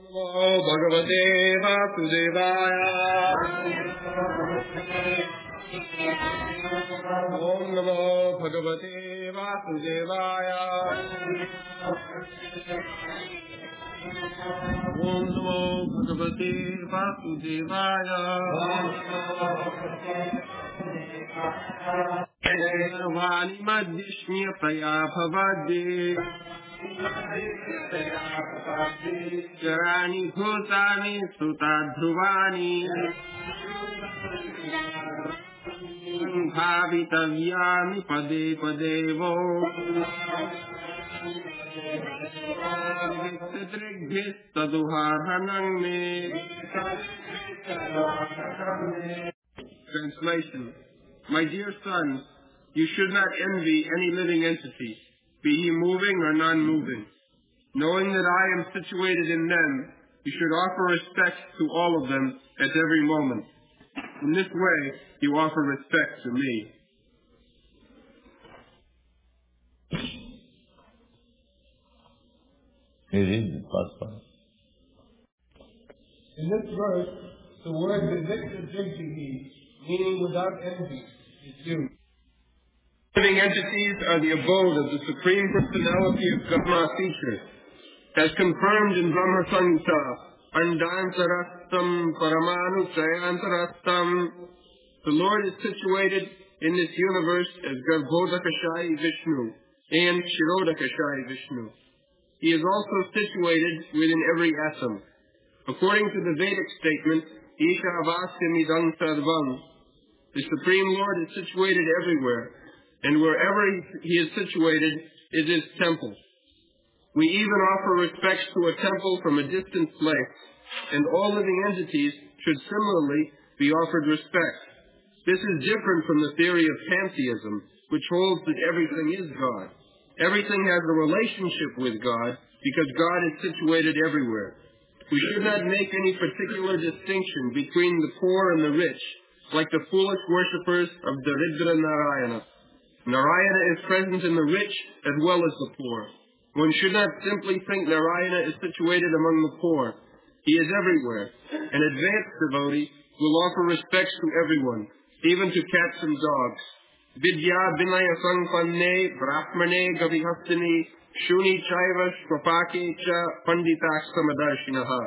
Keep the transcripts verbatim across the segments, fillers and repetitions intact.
Namo Bhagavate Vasudevaya. Om Namo Bhagavate Vasudevaya. Om Namo Bhagavate Vasudevaya. Vani Madhishnya Praya Bhavade Charani Bhutani Sutadhruvani Bhavitavyami Pade Padevo Viktadrigbhis Taduharhanang Me. Translation. My dear sons, you should not envy any living entity, be he moving or non-moving. Knowing that I am situated in them, you should offer respect to all of them at every moment. In this way, you offer respect to me. In this verse, the word Vivikta Drighi, meaning without envy, is used. Living entities are the abode of the Supreme Personality of Brahma features. As confirmed in Brahma Samhita, Andantarastam Paramanu Sayantarastam, the Lord is situated in this universe as Garbhodakashayi Vishnu and Shirodakashayi Vishnu. He is also situated within every atom. According to the Vedic statement, Ishavastimidam Sarvam, the Supreme Lord is situated everywhere, and wherever he is situated is his temple. We even offer respects to a temple from a distant place, and all living entities should similarly be offered respect. This is different from the theory of pantheism, which holds that everything is God. Everything has a relationship with God because God is situated everywhere. We should not make any particular distinction between the poor and the rich, like the foolish worshippers of Daridra Narayana. Narayana is present in the rich as well as the poor. One should not simply think Narayana is situated among the poor. He is everywhere. An advanced devotee will offer respects to everyone, even to cats and dogs. Vidya Vinaya Sangpanne Brahmane Gavihastini Shuni Chaiva Shvapake Cha Panditak Samadarshinaha.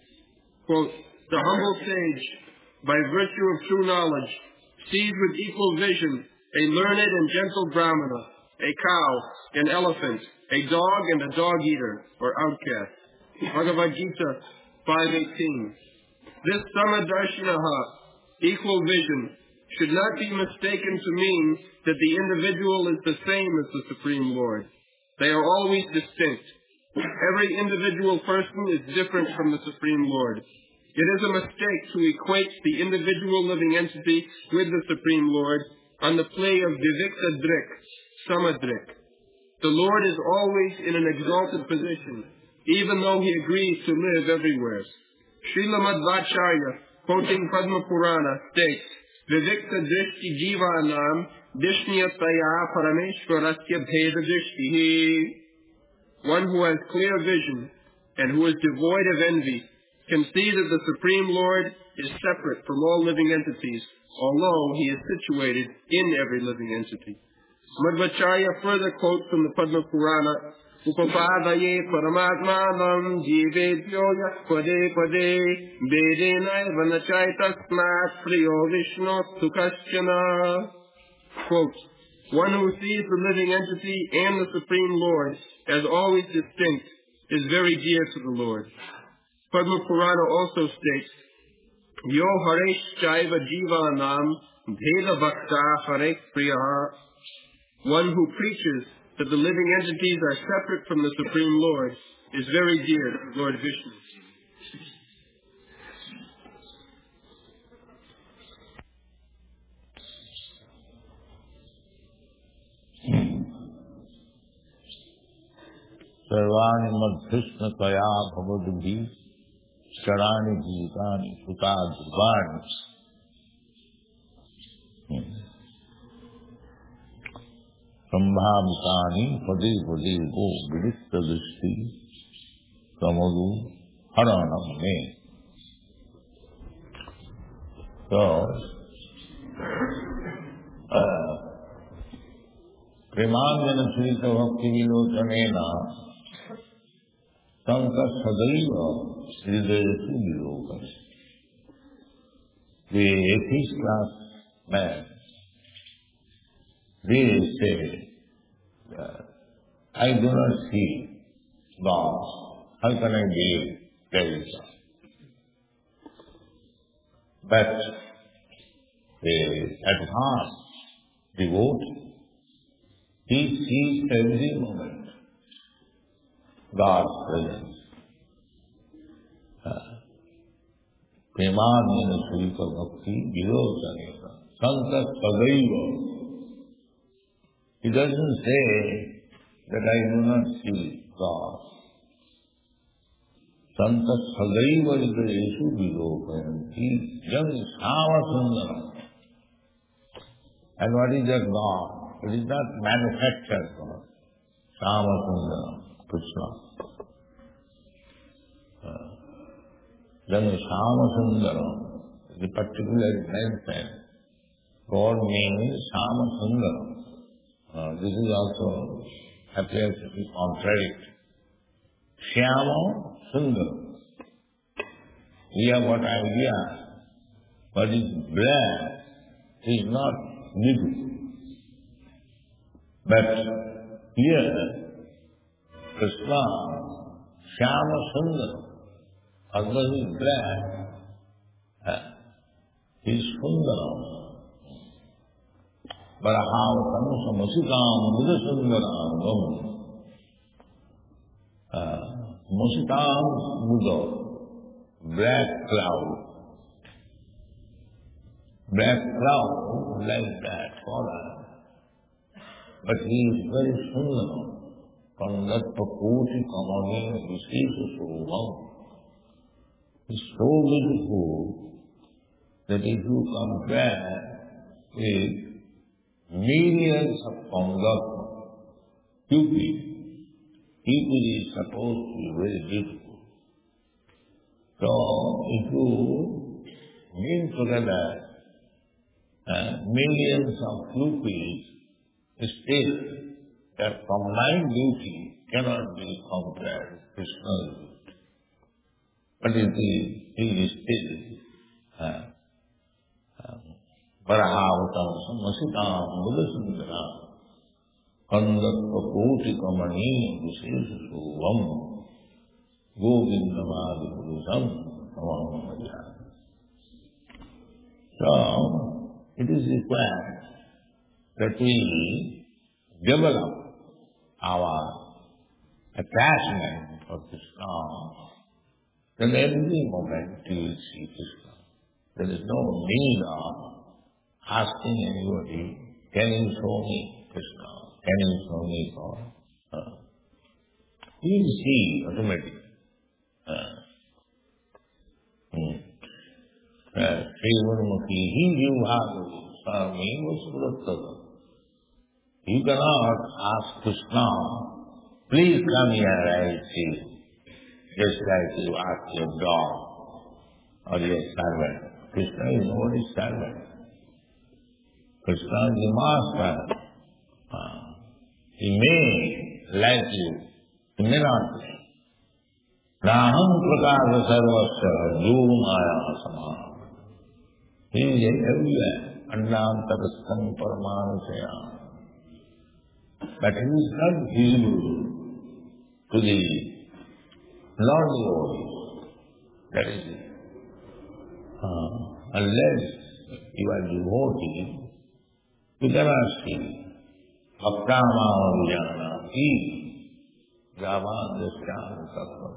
Quote, the humble sage, by virtue of true knowledge, sees with equal vision a learned and gentle brahmana, a cow, an elephant, a dog, and a dog-eater, or outcast. Bhagavad Gita five eighteen. This Samadarshinaha, equal vision, should not be mistaken to mean that the individual is the same as the Supreme Lord. They are always distinct. Every individual person is different from the Supreme Lord. It is a mistake to equate the individual living entity with the Supreme Lord on the play of Vivikta Drik, Samadrik. The Lord is always in an exalted position, even though he agrees to live everywhere. Srila Madhvacharya, quoting Padma Purana, states, Vivikta Drishti Jivanam Dishniyataya Parameshwarasya Bheda Drishtihi. One who has clear vision and who is devoid of envy can see that the Supreme Lord is separate from all living entities, although he is situated in every living entity. Madhvacharya further quotes from the Padma Purana, Upapadaye Paramatmanam Jivedyo Yakpade Pade Bedenai Vanachaitasmat Priyo Vishnu Tukaschana. Quote, one who sees the living entity and the Supreme Lord as always distinct is very dear to the Lord. Padma Purana also states, Yo Haresh Chaiva Jivanam Bheda Bhakta Haresh Priyaha. One who preaches that the living entities are separate from the Supreme Lord is very dear to Lord Vishnu. Sarvani Madhishna Kaya Bhavadubhi Charani Bhutani Sutadhruvani. Sambhamitani Pade Pade Go Vidikta Drishti Samadu haranam me. So, uh, Premanjana Srita Bhakti Vilocanena Sanka Sadaiva Sridayasu Vilokas. The atheist class man, they say, uh, I do not see God. How can I believe there is God? But the advanced devotee, he sees every moment God's presence. Premanjana Srita Bhakti Vilocanena Sanka Sadaiva. He doesn't say that I do not see God. Santa Sadaiva Hridayesu Vilokanti Jam Samasundaram. And what is that God? It is not manufactured God. Samasundaram, Krishna. Jam Samasundaram is a particular mention. God means Samasundaram. Uh, this is also appears to be contradictory. Shyama Sundar. We have what idea, what is black is not visible. But here, Krishna, Shyama Sundar, although he is black, uh, he is Sundaram. Barahavatam Samasitam Buddha Sundaram. Musitam Buddha, black cloud. Black cloud like that, fallen. But he is very Sundaram. Kandatta Koti Kamani Visisa Sovam. He is so beautiful that if you compare with millions of Pangatma, Cupid, Cupid is supposed to be very beautiful. So, if you bring together uh, millions of Cupids, still their combined beauty cannot be compared with Krishna's beauty. But it is, he is still uh, Barahavatam Samasitam Buddha Sundaram. Kandatta Koti Kamani Visesa Sovam Govindamadi Purusam Samamaya. So, it is required that we develop our attachment for Krishna. Then every moment you will see Krishna. There is no need of asking anybody, can you show me Krishna? Can you show me God? Uh, you will see automatically. Uh, hmm. Sri Gurumukhi, he Jivhagari, Swami Vasudhattava. You cannot ask Krishna, please come here, I will see you. Just like you ask your dog or your servant. Krishna is nobody's servant. Krishna is the master. Uh, he may like you, he may not like. Naham prakasa sarvasya dhumaya samana. He is everywhere. Andantarastham paramanasaya. But he is not visible to the non-devotees. That is it. Uh, unless you are devotee, you cannot see. Bhaktama vijana iti javan tattva.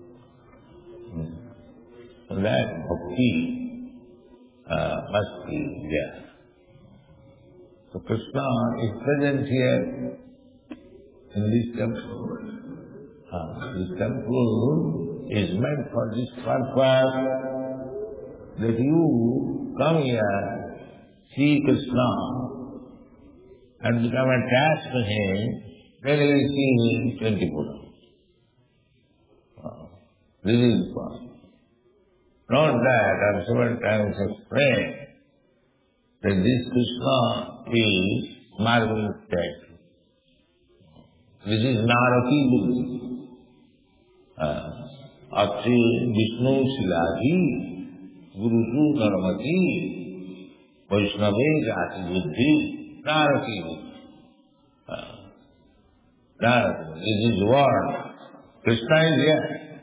So that bhakti uh, must be there. So Krishna is present here in this temple. Uh, this temple is meant for this purpose, that you come here, see Krishna, and become attached to him, then you will see him twenty-four hours. Uh, This is what. Not that I have several times explained that this Krishna is marvelous statue. This is Narati Buddhi. Atri Vishnu Silaji, Guru Su Narmati, Vaishnave Jati Buddhi, Narati Buddhi. Narati. This is what Krishna is here.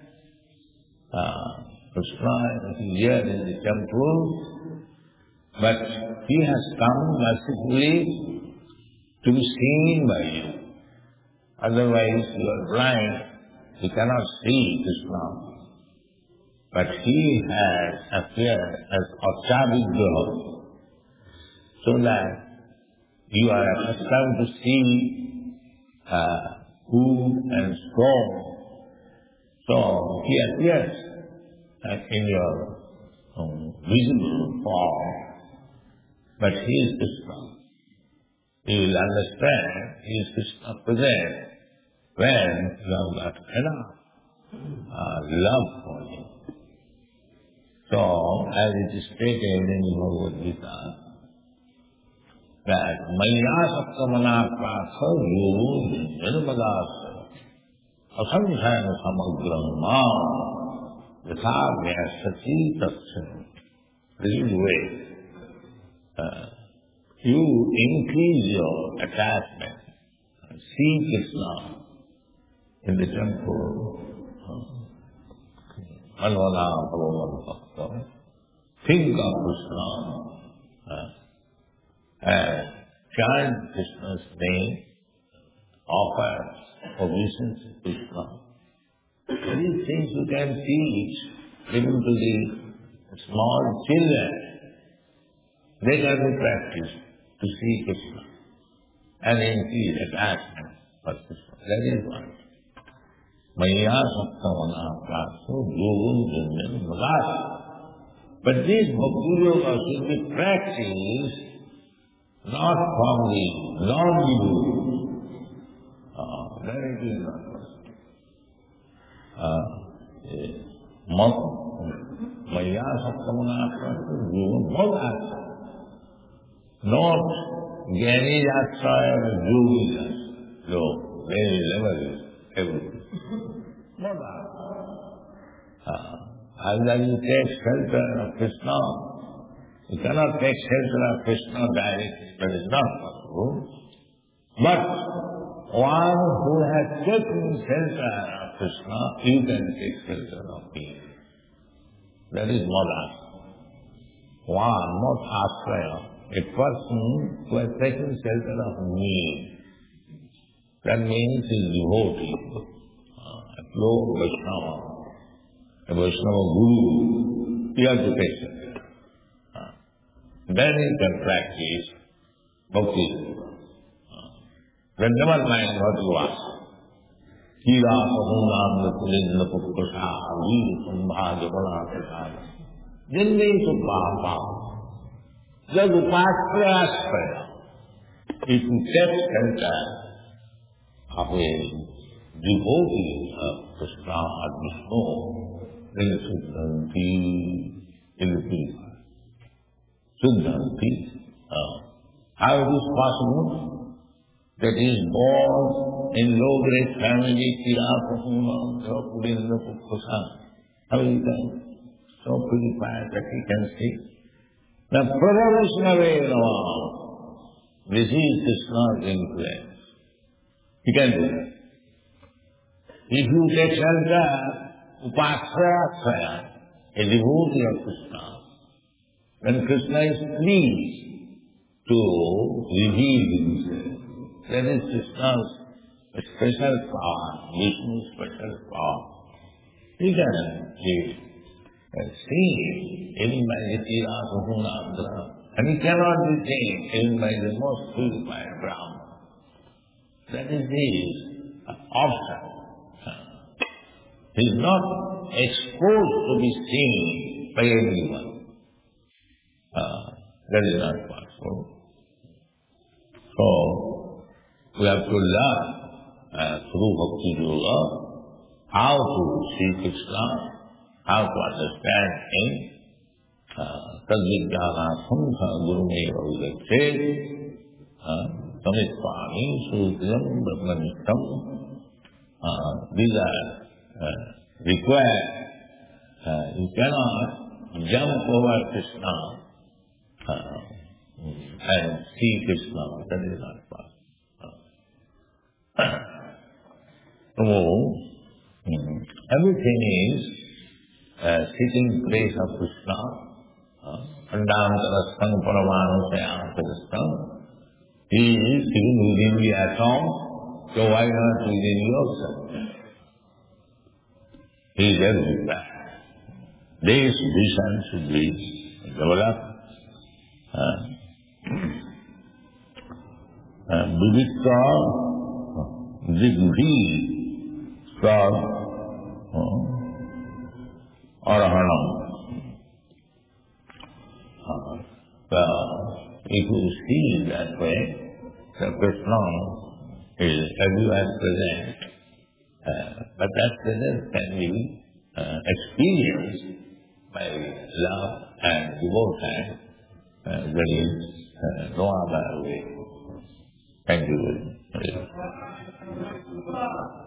Krishna is here in the temple, but he has come mercifully to be seen by you. Otherwise you are blind, you cannot see Krishna. But he has appeared as Acchavidya, so that you are accustomed to see uh, who and so. So he appears uh, in your um, visible form, but he is Krishna. You will understand he is Krishna present when you have got enough uh, love for him. So, as it is stated in the Bhagavad Gita, that Maya Saptamana Prasha Yoga Nirmadasa Asamsayana Samagram Ma Yatha Sati Tatsam. This is the way. Uh, you increase your attachment. See Krishna in the temple. Manvana Bhagavan Bhakta. Think of Krishna. Uh, and chant Krishna's name. Offer obeisance to Krishna. These things you can teach even to the small children. They can be practiced to see Krishna and increase attachment for Krishna. That is one. Maya Saptamana Praso Yoga Janjan Bhagavad. But this Bhakti Yoga should be practiced not from the non-Jews. Uh, that it is not possible. Maya Saptamana Praso Yoga Bhagavad. Not Gyani Yatra or Yogi Yatra. No, very level is everything. Not that. Uh, either you take shelter of Krishna, you cannot take shelter of Krishna directly, that is not possible. But one who has taken shelter of Krishna, you can take shelter of him. That is Mada. One, not Ashraya. A person who has taken shelter of me, that means he is devotee, uh, a pure Vaishnava, a Vaishnava Guru, he has to take shelter. Uh, then he can practice bhakti. Uh, then never mind what you ask. Kira Sahunam Nakulinda Pukkusha, Veer Kumbha Jabana Kasaya. Jindi Subhava. Just upasya. If you take shelter of a devotee of Krishna or Vishnu, then Suddhanti will be Suddhanti. Uh, how it is possible that he is born in low-grade family, Kira Pahuna, Purinda Pukkusa? How is that? So purified that he can see. The Prabhu Nava, this is Krishna's influence. He can do that. If you take shelter, upasya, a devotee of Krishna, then Krishna is pleased to reveal himself. That is Krishna's special power, Vishnu's special power. He can see. And seen even by the Tira Suhunandra, and he cannot be seen even by the most purified Brahma. That is his option. He is not exposed to be seen by everyone. Uh, that is not possible. So, we have to learn uh, through Bhakti Yoga how to see Krishna, how to understand him. Tadvidyana sankha gurumeva udachet, samiswami sutram brahmanishtam. These are uh, required. Uh, you cannot jump over Krishna uh, and see Krishna. That is not possible. So, everything is uh, sitting place of Krishna. Andantarastham paramanusayam Krishna. He is sitting within the atom, so why not within yourself? He is everywhere. This vision should be developed. Vivitra Digvi Sad Arahanam. Well, if you see that way, the Krishna is everywhere present, uh, but that presence can be uh, experienced by love and devotion. Uh, there is uh, no other way. Thank you very much.